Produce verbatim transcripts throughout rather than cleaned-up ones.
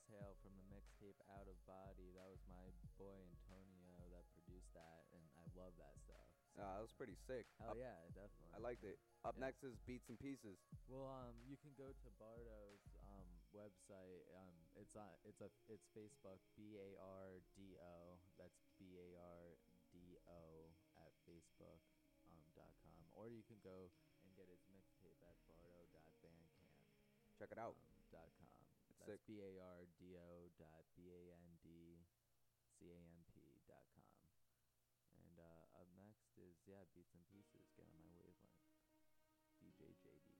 Exhale from the mixtape Out of Body. That was my boy Antonio that produced that, and I love that stuff. So, Uh, that was pretty sick. hell Up, yeah, definitely. I liked it. Up Yeah. next is Beats and Pieces. Well, um, you can go to Bardo's um, website. Um, it's on. It's a. It's Facebook. B A R D O. That's B A R D O at Facebook. Um, dot com. Or you can go and get his mixtape at bardo dot bandcamp. Check it out. Um, dot com. It's That's sick. B A R D O dot B A N D C A M P dot com. And uh, up next is yeah, Beats and Pieces. Get on my wavelength. D J J D.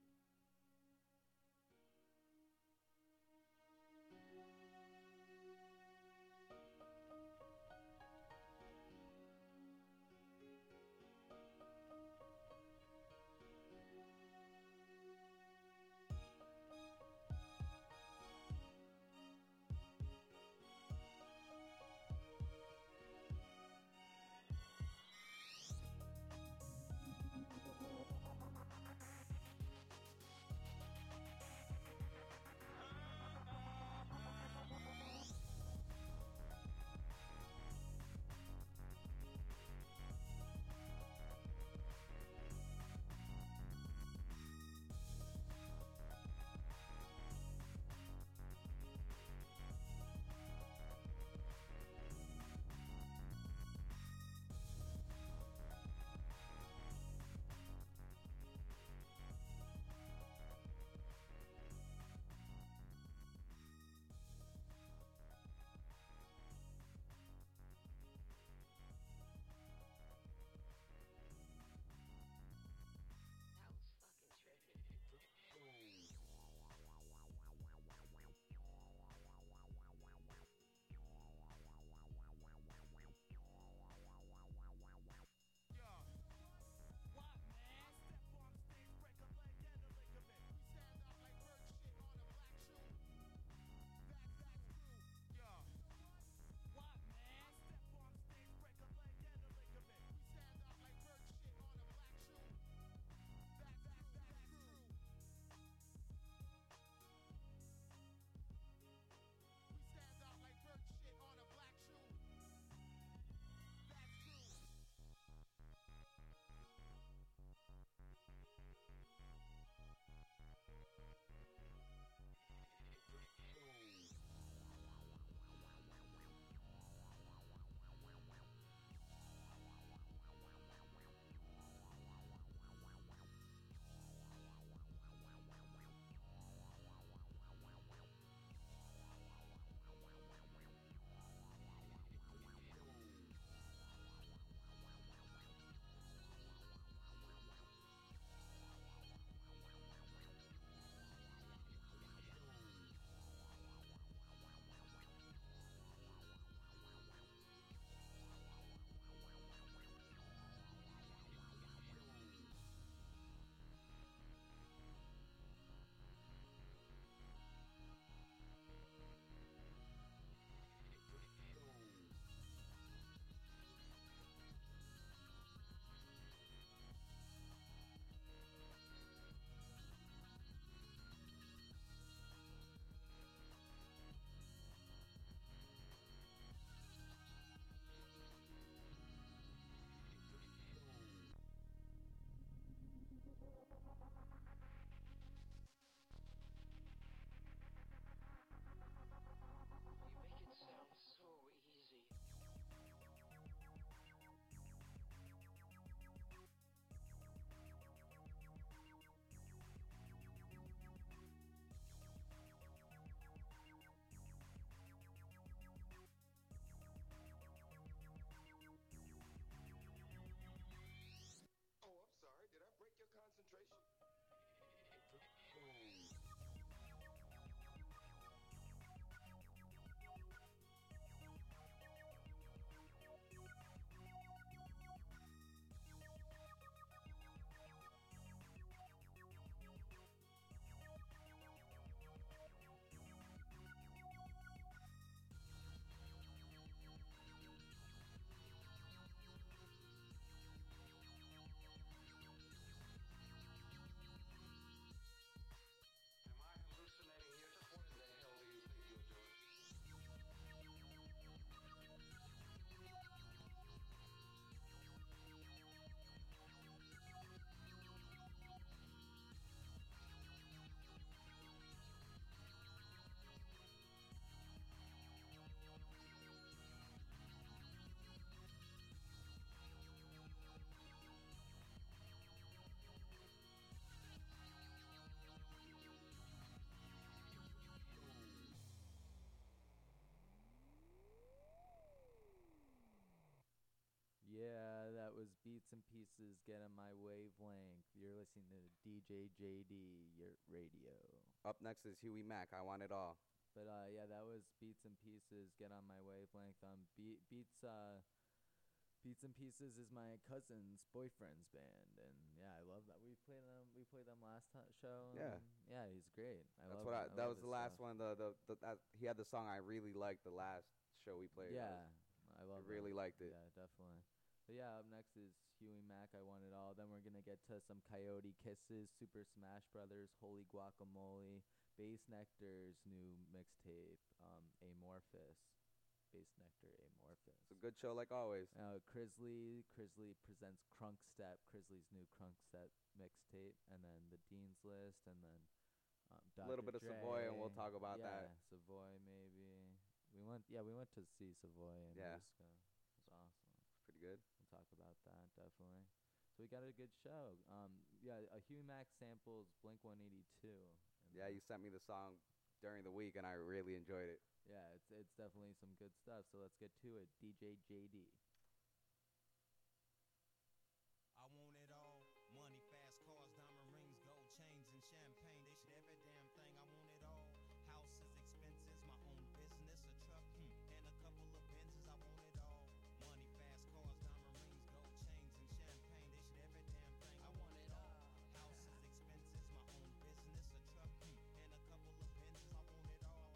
Beats and Pieces, get on my wavelength. You're listening to D J J D, your radio. Up next is Huey Mack, I Want It All. But uh, yeah, that was Beats and Pieces, get on my wavelength. Um, Be- Beats, uh, Beats and Pieces is my cousin's boyfriend's band, and yeah, I love that. We played them. We played them last t- show. Yeah. yeah, he's great. I That's love what I, I that love was his the last stuff. one. The, the, the that, he had the song I really liked the last show we played. Yeah, I, I love. I really that. liked it. Yeah, definitely. But yeah, up next is Huey Mack, I Want It All. Then we're gonna get to some Coyote Kisses, Super Smash Brothers, Holy Guacamole, Bass Nectar's new mixtape, um, Amorphous. Bass Nectar Amorphous. It's a good show like always. Uh, Crisley, Crisley presents Crunk Step, Crisley's new Crunk Step mixtape, and then the Dean's List, and then um, A little bit of Doctor Savoy, and we'll Dre. talk about yeah, that. Savoy maybe. We went, yeah, we went to see Savoy in Yeah. Musica. It was awesome. Pretty good. We'll talk about that definitely. So we got a good show. Um, yeah, uh, Huey Mack samples Blink one eighty-two. Yeah, you sent me the song during the week, and I really enjoyed it. Yeah, it's it's definitely some good stuff. So let's get to it. D J J D. I want it all. Money, fast cars, diamond rings, gold chains, and champagne. They should every damn thing. I want it all. Houses, expenses, my own business, a truck, hmm, and a couple of Benzes. I want it all. Money, fast cars, diamond rings, gold chains, and champagne. They should every damn thing. I want it all. Houses, expenses, my own business, a truck, hmm, and a couple of Benzes. I want it all.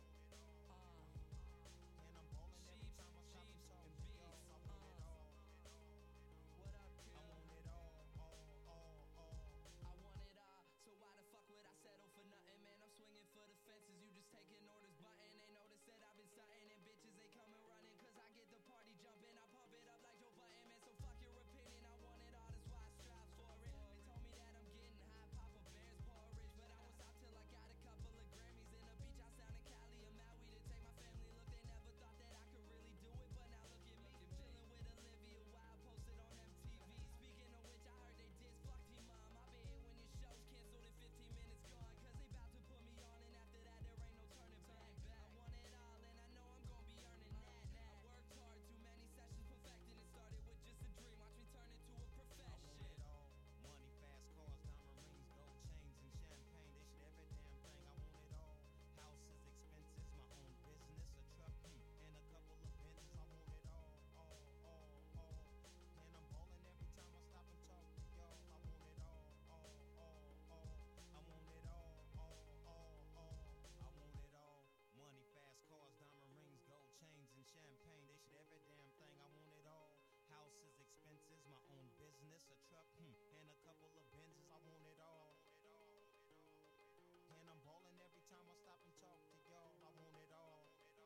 And I'm ballin' every time I stop and talk to y'all. I want it all. What up, I want it all, all, all, all. I want it all, so why the fuck would I settle for nothing, man? I'm swinging for the fences, you just taking orders, button. They notice that I've been stunting, and bitches, they come and running, cause I get the party jumping. I pump it up like Joe Button, man, so fuck your opinion. I want it all, that's why I strive for it. They told me that I'm getting high, Papa Bear's porridge, but I was out till I got a couple of Grammys in a beach house down in Cali or Maui to take my family. Look, they never thought that I could really do it, but now look at me, chilling with Olivia Wilde, posted on M T V. Speaking of which, I heard they diss fuck T-Mom. I be here when your show's canceled in fifteen minutes gone, cause they bout to put me on, and after that there ain't no turning back. I want it all, and I know I'm gonna be earning that. I worked hard, too many sessions perfecting. It started with just a dream, watch me turn it to a I profession. want it all. Money, fast cars, diamond rings, gold chains, and champagne. They should every damn thing. I want it all. Houses, expenses, my own business, a truck, hmm, and a couple of Benzes. I want it all, all, all, all. And I'm ballin' every time I stop and talk to y'all. I want it all, all, all, all. I want it all, all, all, all. I want it all. Money, fast cars, diamond rings, gold chains, and champagne. They should every damn thing. I want it all. Houses, expenses, my own business, a truck, hmm, and a couple of Benzes. I want it all. And I'm ballin' every time I stop and talk to y'all. I want it all.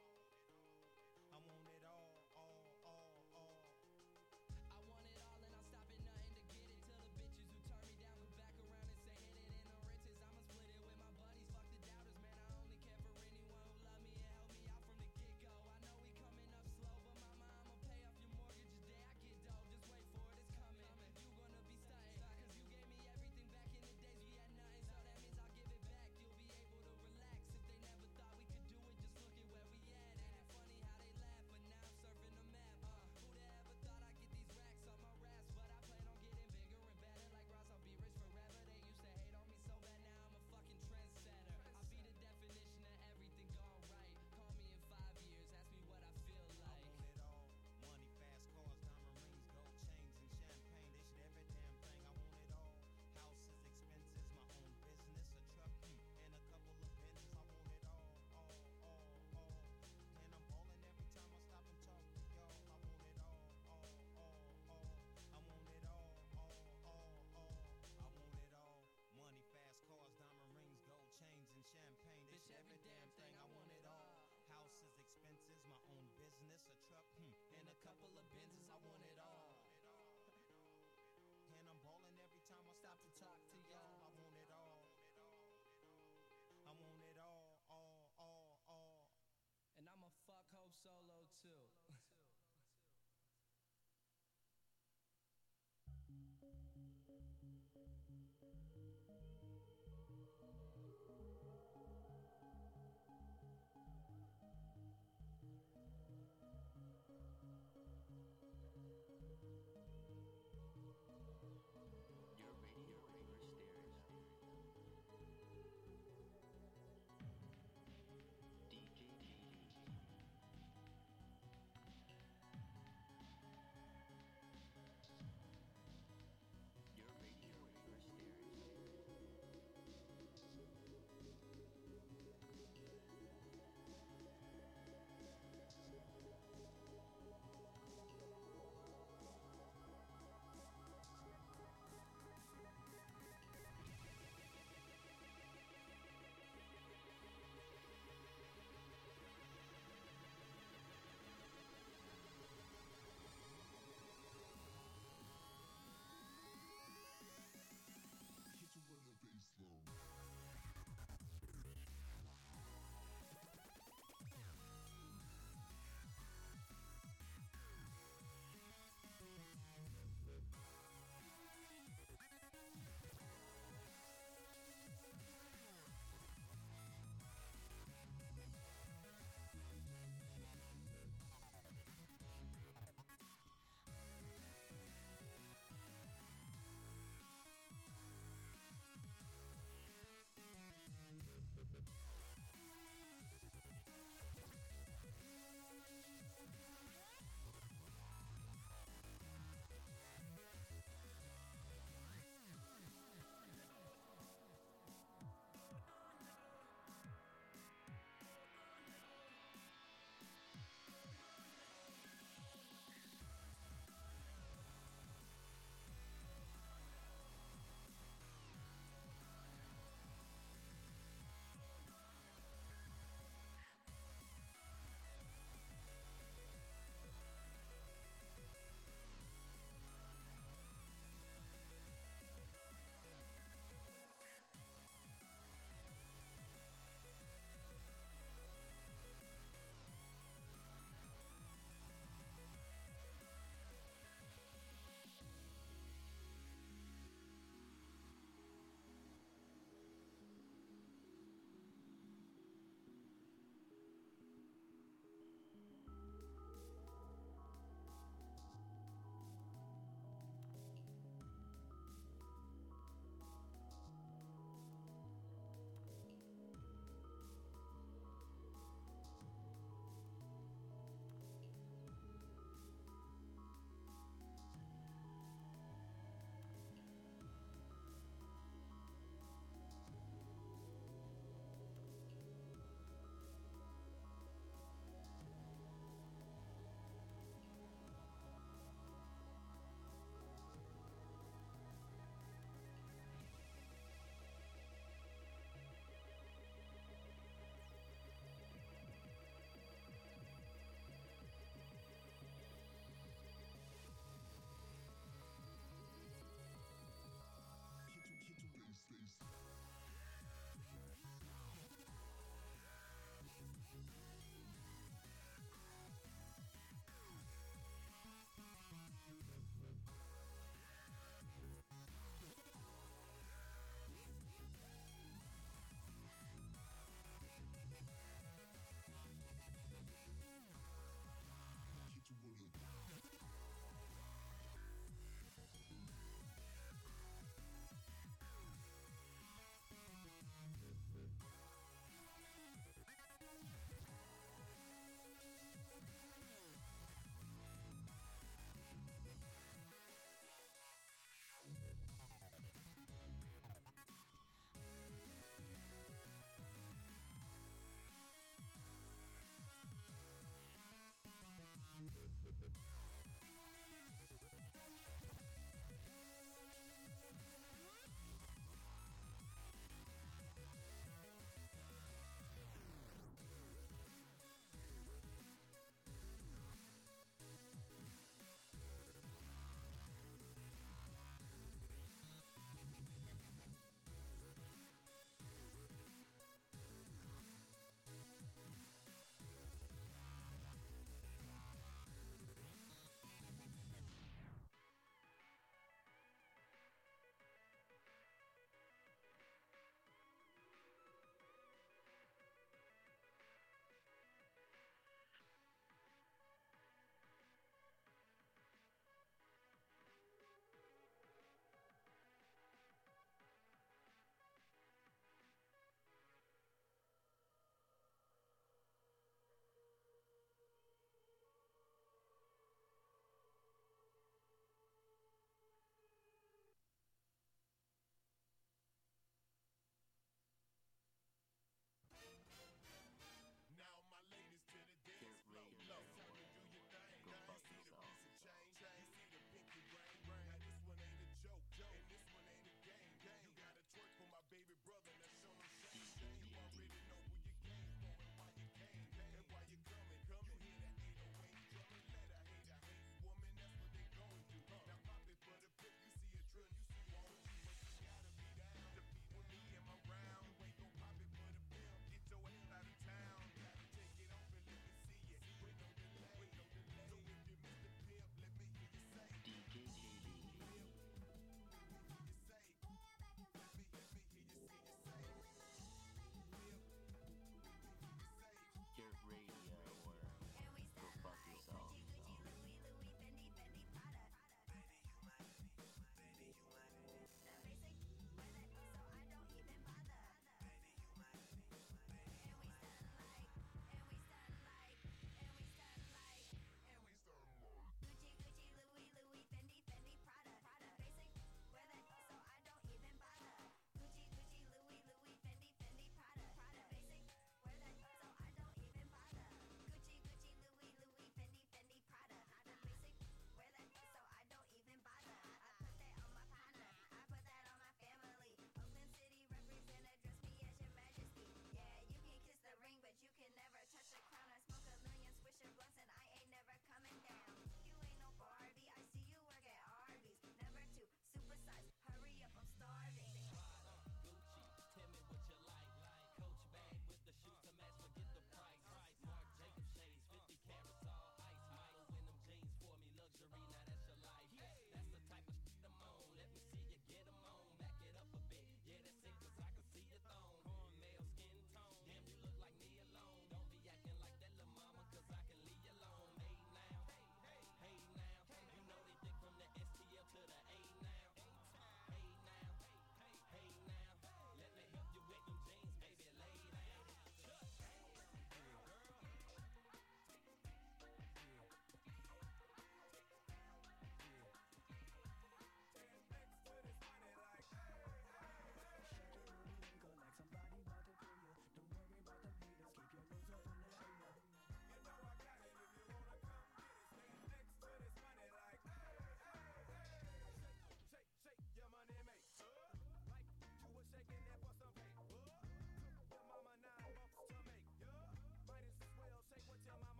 I want it all, all, all, all. I want it all and I'll stop at nothing to get it. Till the bitches who turn me down look back around and say hit it in the riches. I'ma split it with my buddies, fuck the doubters, man. I only care for anyone who love me and help me out from the get-go. I know we coming up slow, but mama, I'ma pay off your mortgage the day I get dough. Just wait for it, it's coming. You gonna be stunting, cause you gave me everything back in the days we had nothing. So that means I'll give it back. You'll be able to relax. If they never thought we could do it, just look at where we at. Ain't it funny how they laugh, but now I'm surfing the map. Uh, who'da ever thought I'd get these racks on my raps? But I plan on getting bigger and better like Ross. I'll be rich forever. They used to hate on me so bad, now I'm a fucking trendsetter. I'll be the definition of everything gone right. Call me in five years, ask me what I feel I like. want it all. Money, fast cars, diamond rings, gold chains, and champagne. They should every damn thing. I want it all. Houses, expenses, my own business, a truck, hmm, and a couple of Benzes. I want it all, all, all, all. And I'm ballin' every time I stop and talk to y'all. I want it all, all, all, all. I want it all, all, all, all. I want it all. Money, fast cars, diamond rings, gold chains, and champagne. They should every damn thing. I want it all. Houses, expenses, my own business, a truck, hmm, and a couple of Benzes. I want it all. And I'm ballin' every time I stop to talk to y'all. I want it all. I want it all, all, all, all. And I'ma fuck Hope Solo too.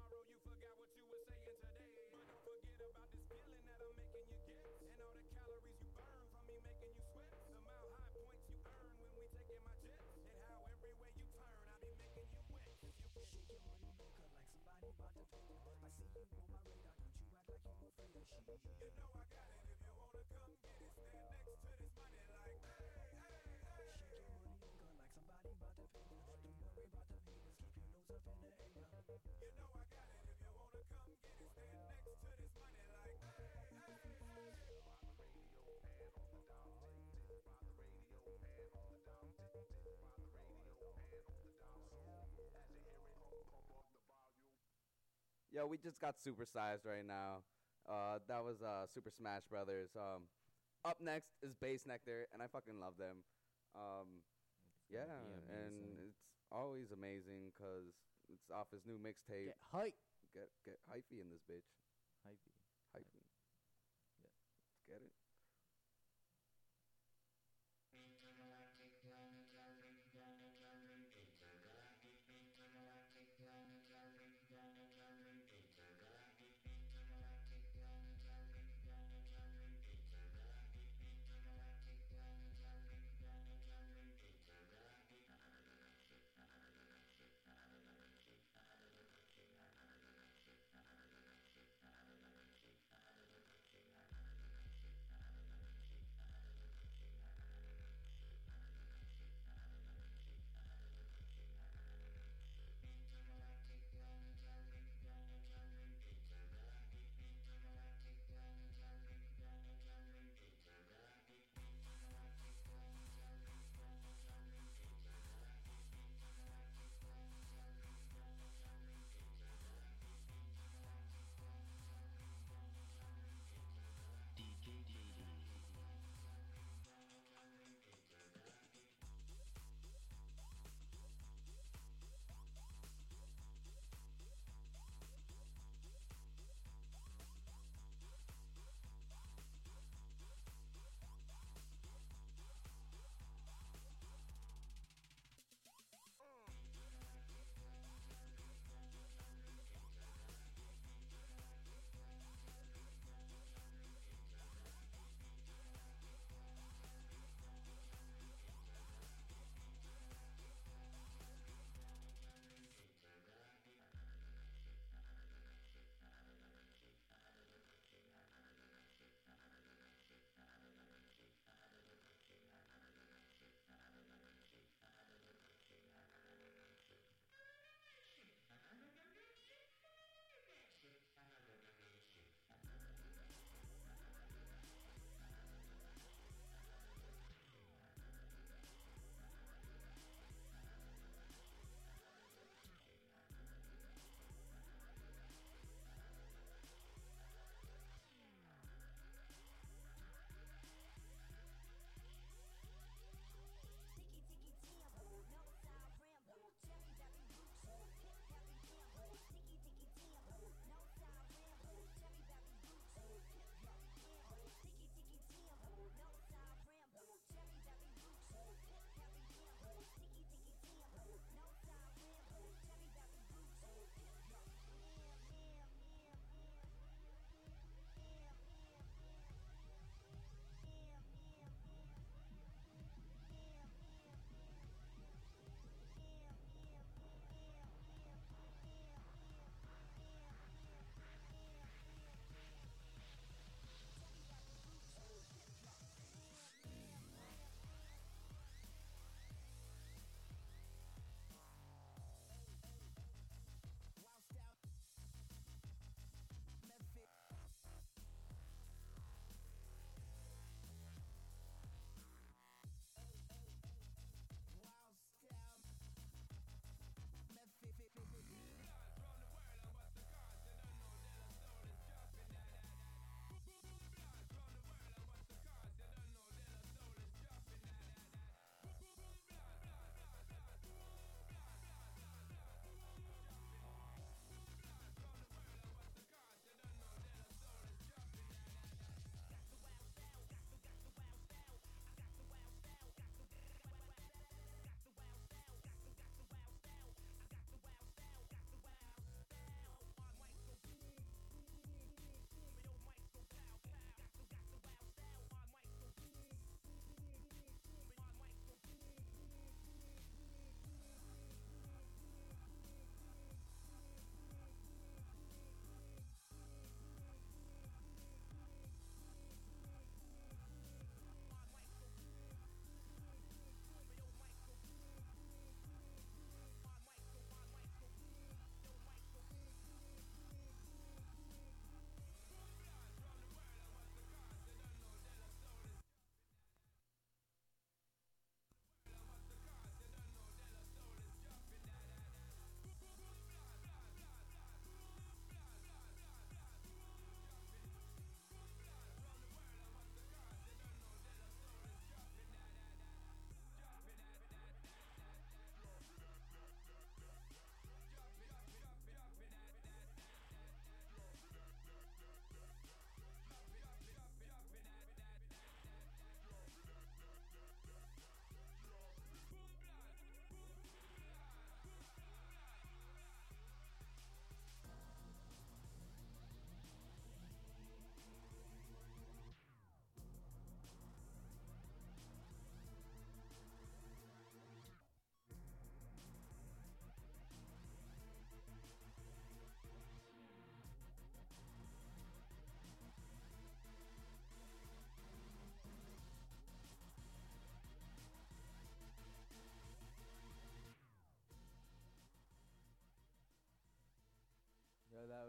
tomorrow you forgot what you were saying today. But don't forget about this feeling that I'm making you get, and all the calories you burn from me making you sweat. The mile high points you earn when we taking my jets, and how everywhere you turn I be making you wet. You shake your money maker like somebody about to pay you. I see you on my radar, don't you act like you afraid of shit. You know I got it if you wanna come get it. Stand next to this money like hey, hey, hey. Shake your money maker like somebody about to pay you. Don't worry about them haters, keep your nose up in the air. You know I got it if you wanna come get it. Stand next to this money like hey, hey, hey. Yo, we just got supersized right now. Uh, that was uh, Super Smash Brothers. Um, up next is Bass Nectar, and I fucking love them. Um, It's gonna yeah, be and amazing. it's always amazing because it's off his new mixtape. Get hype. Get get hyphy in this bitch. Hypey. Hyphy. Yeah. Let's get it.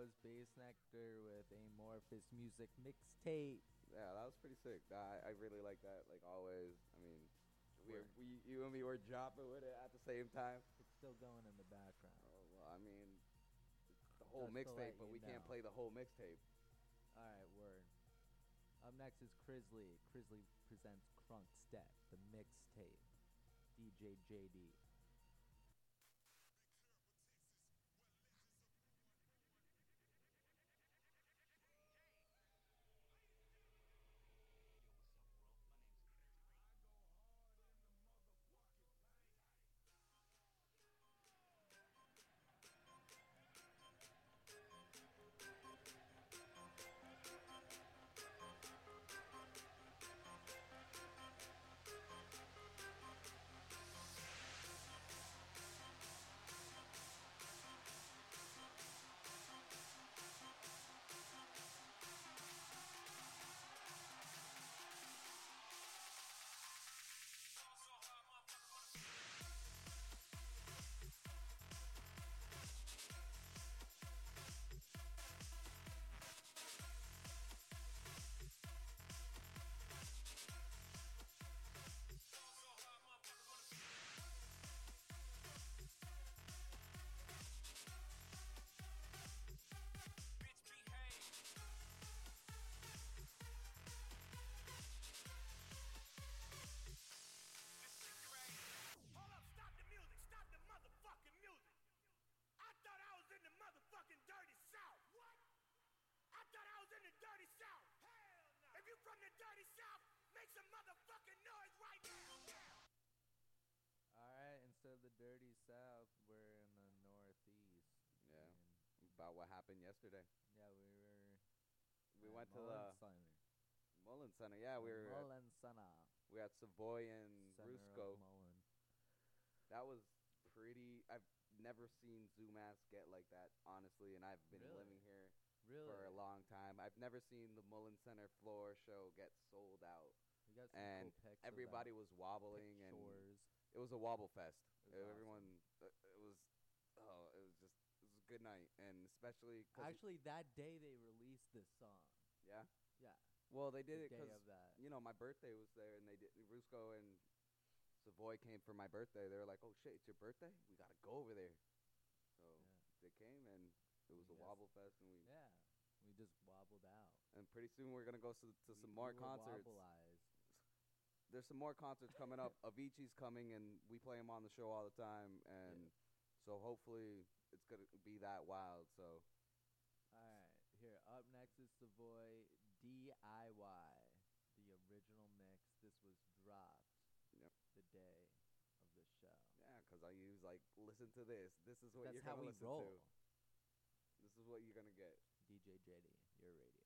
was Bass Nectar with Amorphous Music Mixtape. Yeah, that was pretty sick. I, I really like that. Like always. I mean, we Word. we you and me were dropping with it at the same time. It's still going in the background. Oh, well, I mean, the whole Just to mixtape, let but you we can't know. play the whole mixtape. All right, word. Up next is Crisley. Crisley presents Crunk Step, the mixtape. D J J D. Hold up, stop the music, stop the motherfucking music. I thought I was in the motherfucking dirty south. What? I thought I was in the dirty south. Hell no. If you from the dirty south, make some motherfucking noise right now. All right, instead of the dirty south, we're in the northeast. Yeah. And About what happened yesterday. yeah, we were. We at went to the Mullen Center. Mullen Center. Yeah, we were at, Mullen Center. we were at Savoy and Center Rusco. of Mullen. That was pretty. I've never seen Zoomass get like that, honestly, and I've been Really? living here Really? for a long time. I've never seen the Mullen Center floor show get sold out. We got some And cool pics. Everybody of was wobbling, and pictures. it was a wobble fest. It was Everyone, uh, it was, oh, it was just, it was a good night, and especially 'cause it- Actually, that day they released this song. yeah. Yeah. Well, they did the it day because of that. you know my birthday was there, and they did. Rusco and Savoy came for my birthday. They were like, "Oh shit, it's your birthday? We gotta go over there." So Yeah. they came, and it was a Yes. wobble fest, and we Yeah. We just wobbled out. and pretty soon we're gonna go to, to We- some we more were concerts. wobbleized. There's some more concerts coming up. Avicii's coming, and we play him on the show all the time, and so hopefully it's gonna be that wild. So All right. Here, up next is Savoy D I Y, the original mix. This was dropped Yep. the day of the show. yeah, because I use like, listen to this. This is what That's you're how gonna we listen roll. to. This is what you're gonna get. D J J D, your radio.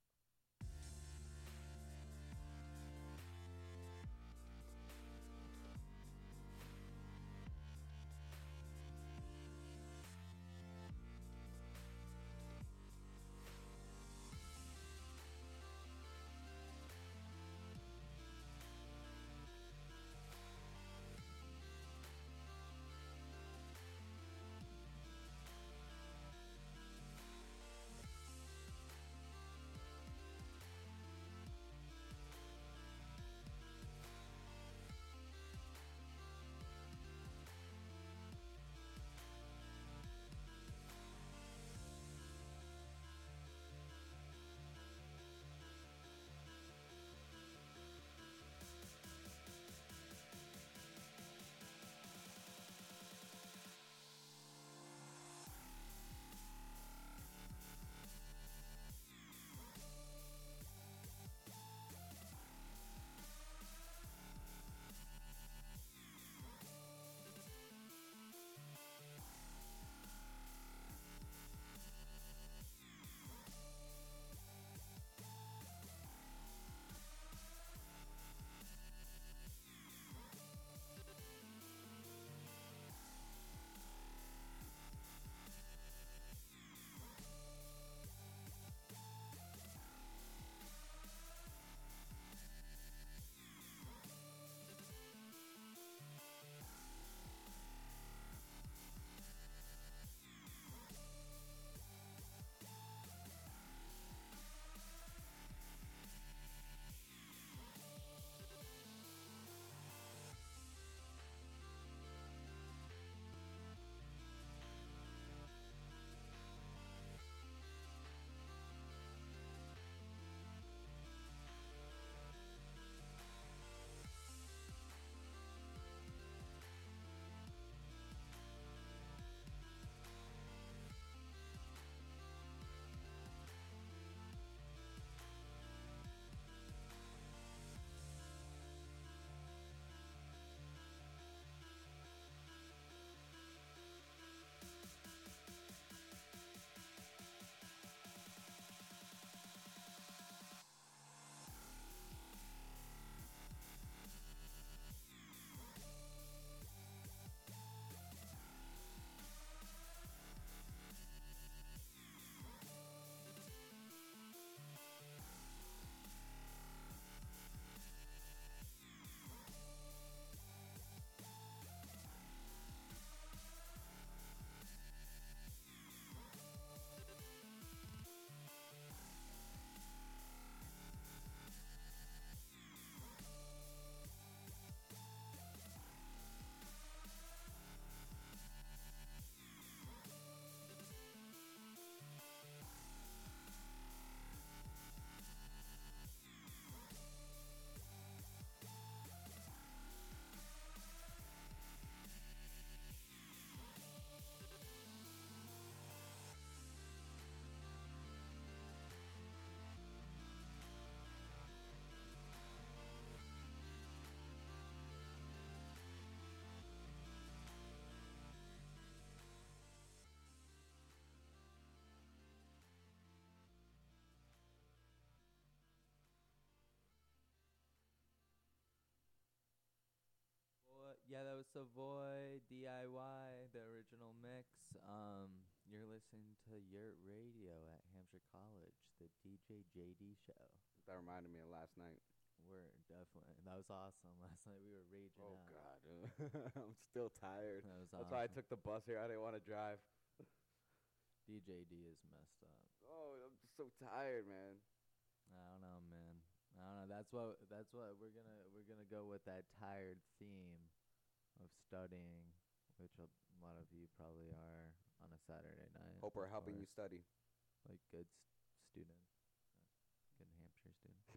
Yeah, that was Savoy D I Y, the original mix. Um, you're listening to Yurt Radio at Hampshire College, the D J J D show. That reminded me of last night. We're definitely that was awesome. Last night we were raging Oh out. God, I'm still tired. That was That's awesome. why I took the bus here. I didn't want to drive. D J D is messed up. Oh, I'm just so tired, man. I don't know, man. I don't know. That's what that's what we're gonna we're gonna go with that tired theme of studying, which a lot of you probably are on a Saturday night. Hope we're helping you or study. like good s- students, uh, good Hampshire students.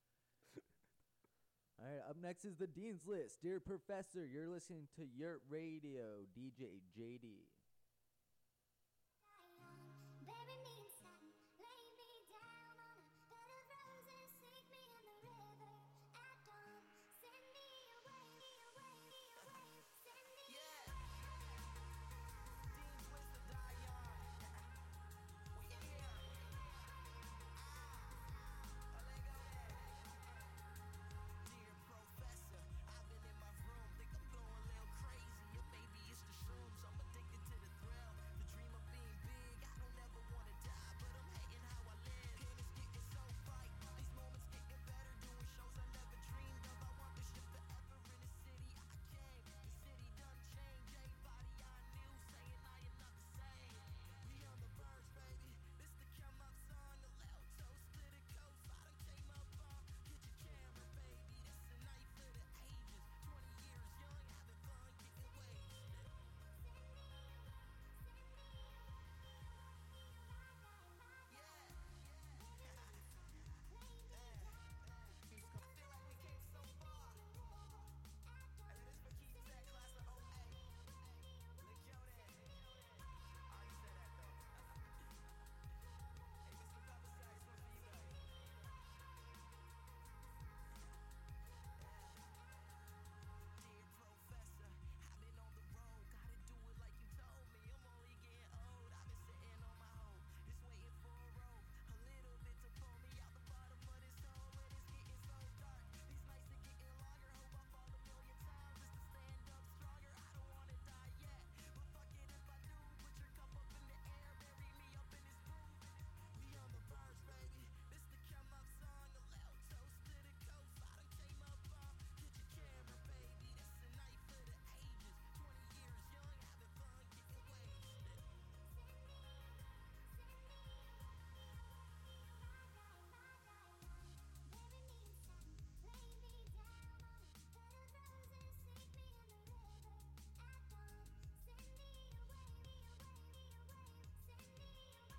All right, up next is the Dean's List. Dear Professor, you're listening to Yurt Radio, D J J D. Bury me in satin, lay me down on a bed of roses, sink me in the river at dawn. Send me away, away, away, send me Yeah. away. Dean's List to die young. We here. Ah. Oh, let go there. Dear Professor, I've been in my room, think I'm going a little crazy, or maybe it's the shrooms. I'm addicted to the thrill, the dream of being big. I don't ever wanna die, but I'm hating how I live. Pen is getting so bright, these moments getting better, doing shows I never dreamed of. I want this shit forever in the city I came. The city done changed, everybody I knew saying I am not the same. We on the verge, baby. This the come up song, a little toast to the coast. I done came up on. Get your camera, baby. This a night for the ages. Twenty years young, having fun, getting wasted. Yeah. I feel like we came so far. And this for Keith Tech, class of oh eight. Look, yo, there. I already said that, though. Hey, Mister Professor, this one for you, though. Dear Professor, I've been on the road, gotta do it like you told me. I'm only getting old, I've been sitting on my hoe, just waiting for a rope, a little bit to pull me out the bottom of this hole. And it's getting so dark, these nights are getting longer. Hope I fall a million times just to stand up stronger. I don't wanna die yet, but fuck it if I do. Put your cup up in the air, bury me up in this groove. We on the verge, baby. This the come up song, a little toast to the coast. I done came up on. Get your camera, baby. This a night for the ages. Twenty years young, having fun, getting wasted. Bury me in satin, lay me down on a bed of roses, sink me in the river at dawn. Send me away, away, away, send me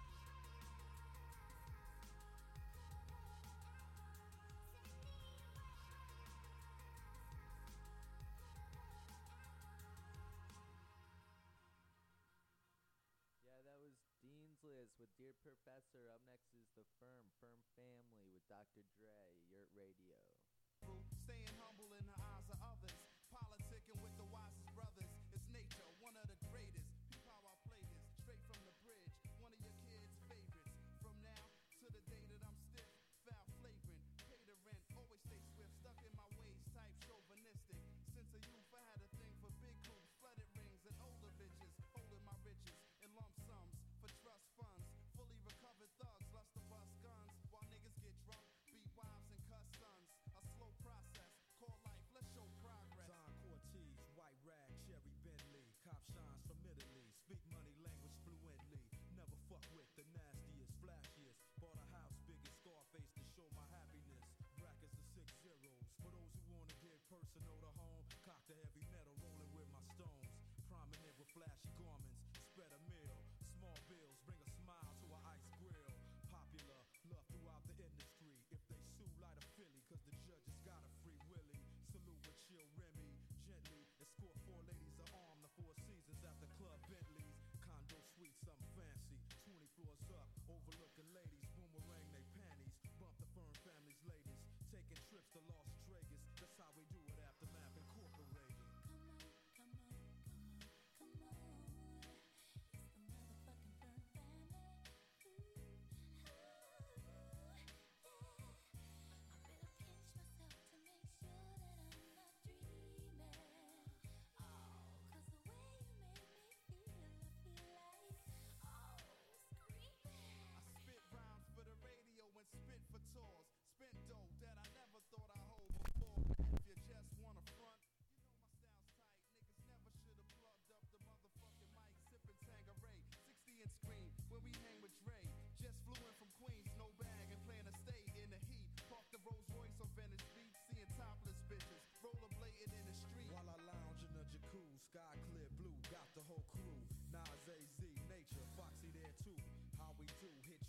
Yeah, that was Dean's List with Dear Professor. Up next is The Firm, Firm Family with Doctor Dre, Yurt Radio. Staying humble in the eyes of others. Politicking with the wisest brothers. It's nature, one of the greatest. Peep how I play this. Straight from the bridge. One of your kids' favorites. From now to the day that I'm stiff. Foul flagrant. Pay the rent. Always stay swift. Stuck in my ways. Type chauvinistic. Since a youth I had a thing for big hoops. Flooded rings and older bitches. Holding my riches in lump sums. For trust funds. Fully recovered thugs. Lust to bust guns. While niggas get drunk. Beat wives and cuss sons. A slow process. Call life. Let's show progress. Don Cortez, white rag, cherry Bentley, cop shines from Italy, speak money language fluently, never fuck with the nastiest, flashiest, bought a house big as Scarface to show my happiness, brackets of six zeros, for those who wanna get personal to home, cock the heavy metal rolling with my stones, prominent with flashy garments, spread a meal, small bills, bring a smile to an ice grill, popular, love throughout the industry, if they sue light a Philly, cause the judges got a free willy, salute with chill Remy, gently, escort four ladies of arm, the four seasons at the club Bentleys, condo suite, something fancy, twenty floors up, overlooking ladies, boomerang they panties, bump the Firm Family's latest, taking trips to Las Vegas, that's how we do it, Aftermath Incorporated. Come on, come on, come on, come on. It's the motherfucking Firm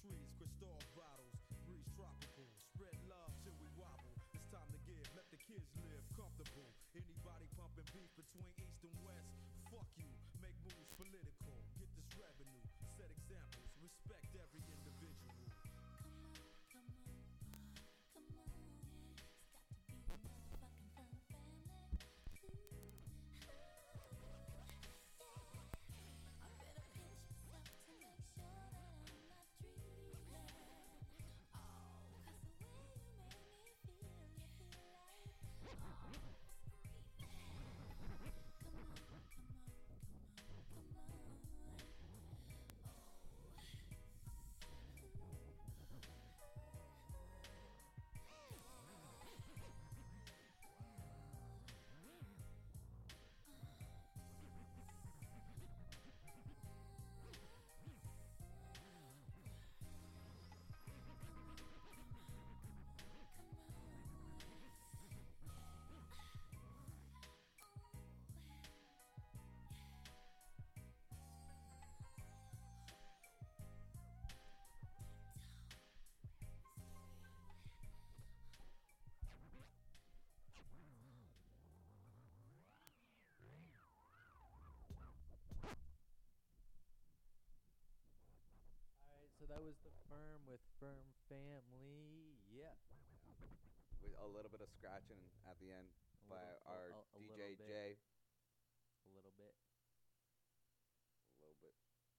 squeeze crystal bottles, breeze tropical, spread love till we wobble. It's time to give, let the kids live comfortable. Anybody pumping beef between east and west, fuck you, make moves political, get this revenue, set examples, respect every individual. Come on, come on, come on. It's got to be a motherfucking fun family. Ooh, yeah. I better pinch myself to make sure that I'm not dreaming. Oh, 'cause the way you made me feel, I feel like, oh, screaming. Come on, come on, come on, come on. Alright, so that was The Firm with Firm Family. Yeah. With a little bit of scratching at the end A by little- a- our a- a D little J bit. Jay. A little bit. A little bit.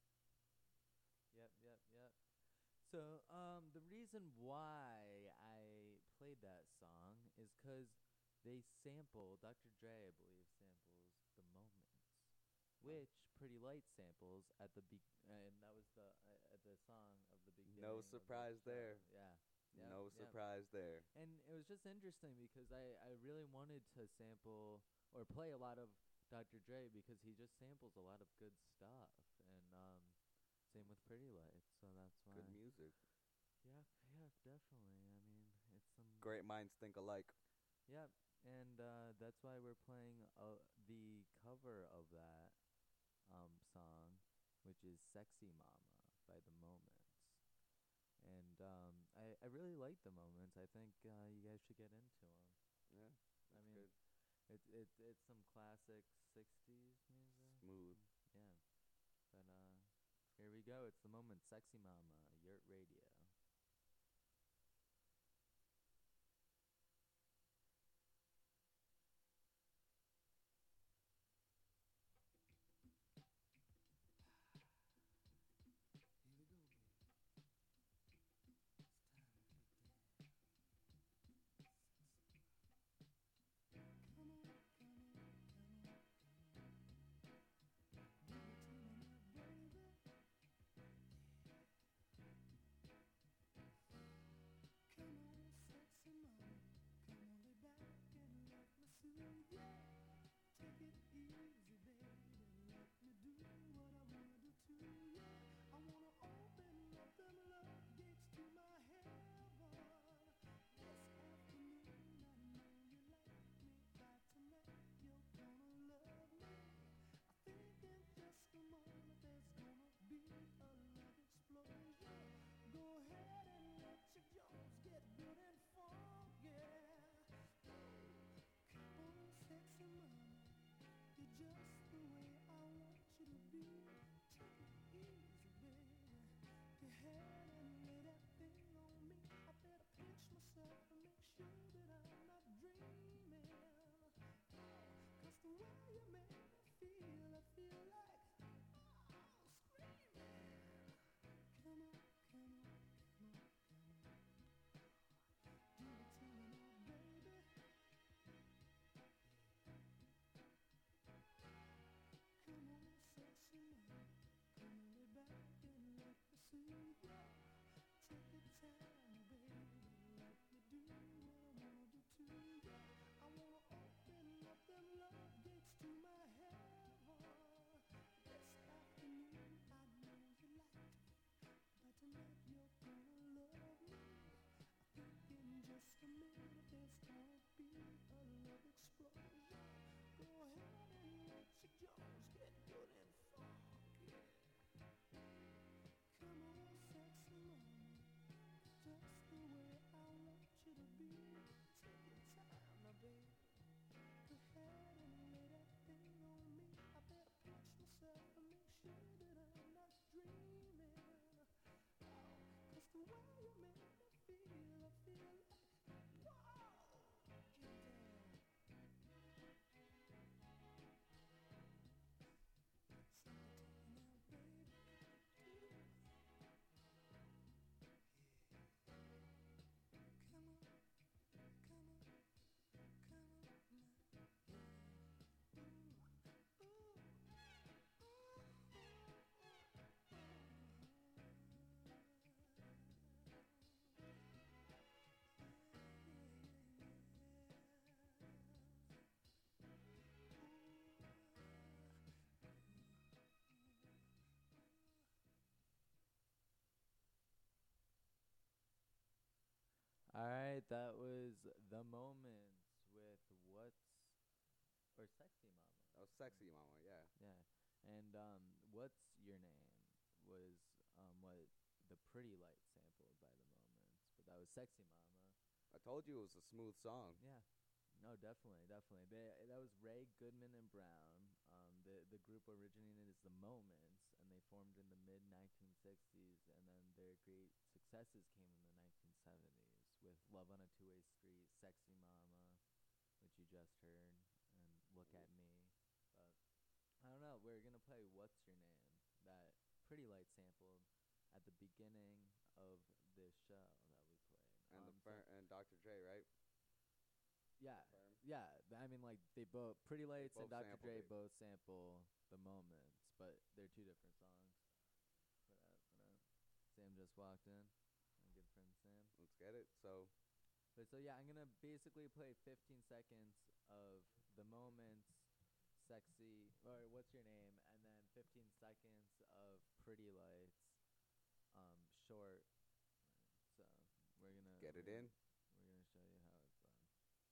Yep, yep, yep. So, um, the reason why I played that song is because they sample, Doctor Dre, I believe, samples The Moments, which Pretty Light samples at the be- and that was the uh, at the song of the beginning. No of the surprise show. there. Yeah. Yep, No yep. surprise there. And it was just interesting because I, I really wanted to sample or play a lot of Doctor Dre because he just samples a lot of good stuff. And um, same with Pretty Lights, so that's why. Good music. Yeah, yeah, definitely. I mean, it's some Great minds think alike. Yep, and uh, that's why we're playing uh, the cover of that um, song, which is "Sexy Mama" by The Moments. And um, I, I really like The Moments. I think uh, you guys should get into them. Yeah, I that's mean, good. It's it's it's some classic sixties music. Smooth. Mm, Yeah. But uh, here we go. It's The Moment, Sexy Mama, Yurt Radio. Here we go, baby. It's time to get down. Sexy. Come on, come on, come on, come on. Give it to me now, baby. Come on, sexy mama. Come on, lay back and let me soothe ya. Take it easy, baby. Let me do what I wanna do to ya. I wanna open up them love gates to my heaven. This afternoon, I know you like me. By tonight, you're gonna love me. I think in just a moment there's gonna be a love explosion. Go ahead and let your jaws get good and funky. Come on, sexy mama, you're just the way I want you to be. Take it easy, baby. Go ahead and lay that thing on me. I better pinch myself and make sure that I'm not dreaming. Cause the way you make me feel, I feel like, oh, screaming. Come on, come on, come on, come on. Give it to me now, baby. Come on, sexy mama. Come on, lay back and let me soothe ya. All right, that was The Moments with What's or Sexy Mama. Oh, Sexy Mama, yeah. Yeah. And um What's Your Name was um what the Pretty Light sampled by The Moments, but that was Sexy Mama. I told you it was a smooth song. Yeah. No, definitely, definitely. They, that was Ray Goodman and Brown. Um, the the group originated as The Moments, and they formed in the mid nineteen sixties, and then their great successes came in the nineteen seventies with Love on a Two-Way Street, Sexy Mama, which you just heard, and Look at Me. But I don't know. We're gonna play What's Your Name, that Pretty Light sampled at the beginning of this show that we played. And the Um, so- fir- and Doctor Dre, right? Yeah, Firm. yeah. th- I mean, like they both Pretty Lights and both Doctor sampled Dre it. both sample The Moments, but they're two different songs. What up? What up? Sam just walked in. My good friend Sam. Let's get it. So, But so yeah, I'm gonna basically play fifteen seconds of The Moments, Sexy, or What's Your Name, and then fifteen seconds of Pretty Lights, um, short. So we're gonna get it we're in. gonna- We're gonna show you how it's done.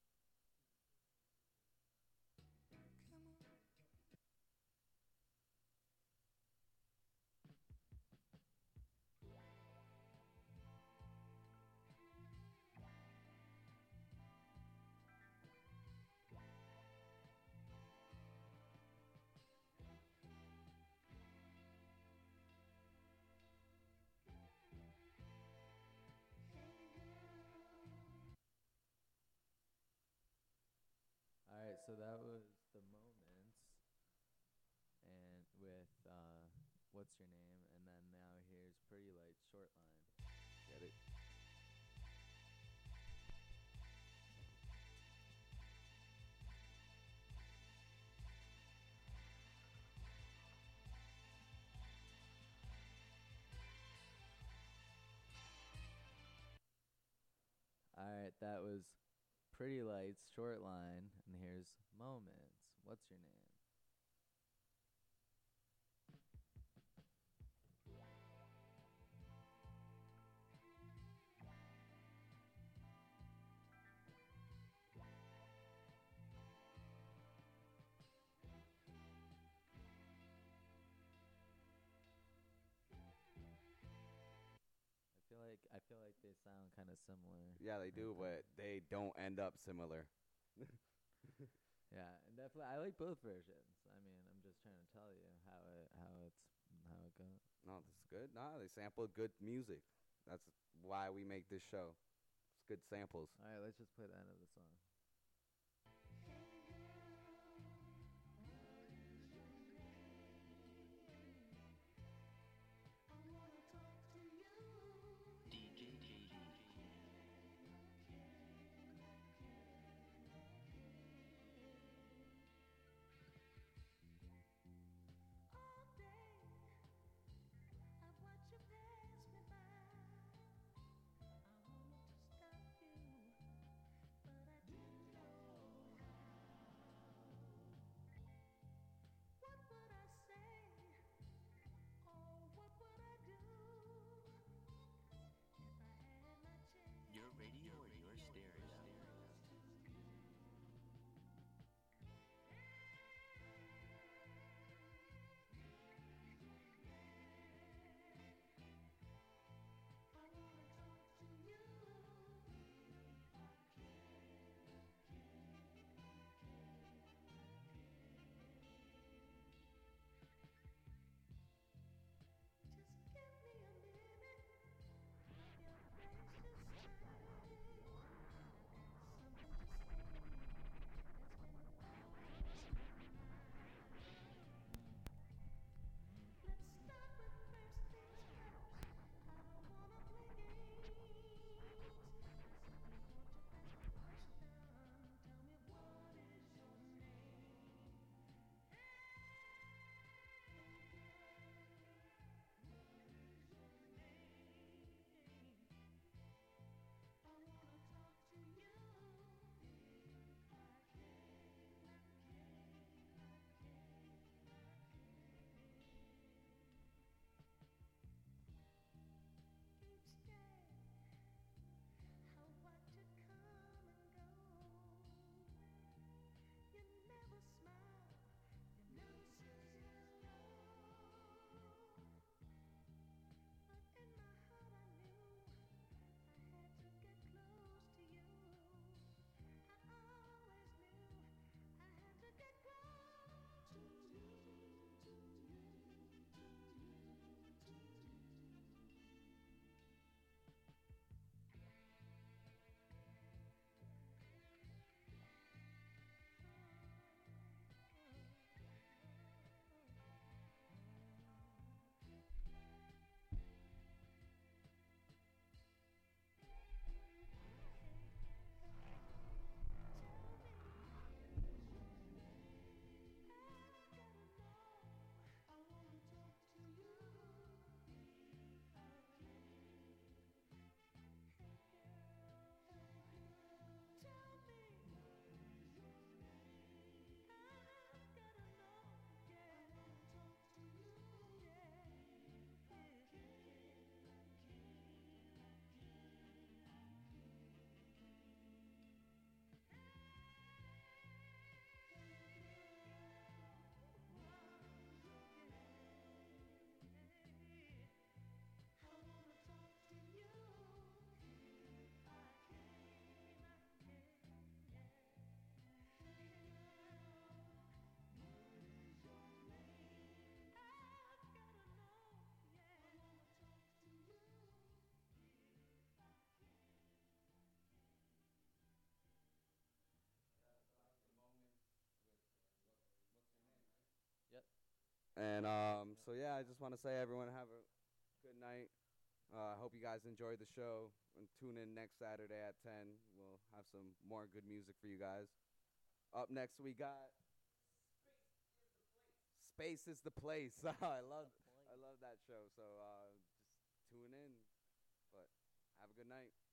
All right, so that was The Moments, and with uh, What's Your Name, and then now here's Pretty Lights short line. Get it. All right, that was Pretty Lights short line, and here's Moments. What's Your Name? I feel like I feel like they sound kind of similar. Yeah, they do, right there. but they don't end up similar. Yeah, and definitely I like both versions. I mean, I'm just trying to tell you how it how it's how it goes. No, that's good. Nah, they sample good music. That's why we make this show. It's good samples. All right, let's just play the end of the song. All day, I watch you pass me by. I wanted to stop you, but I And um, so yeah, I just want to say everyone have a good night. I uh, hope you guys enjoyed the show and tune in next Saturday at ten. We'll have some more good music for you guys. Up next we got Space is the Place. I love I love that show. So uh, just tune in. But have a good night.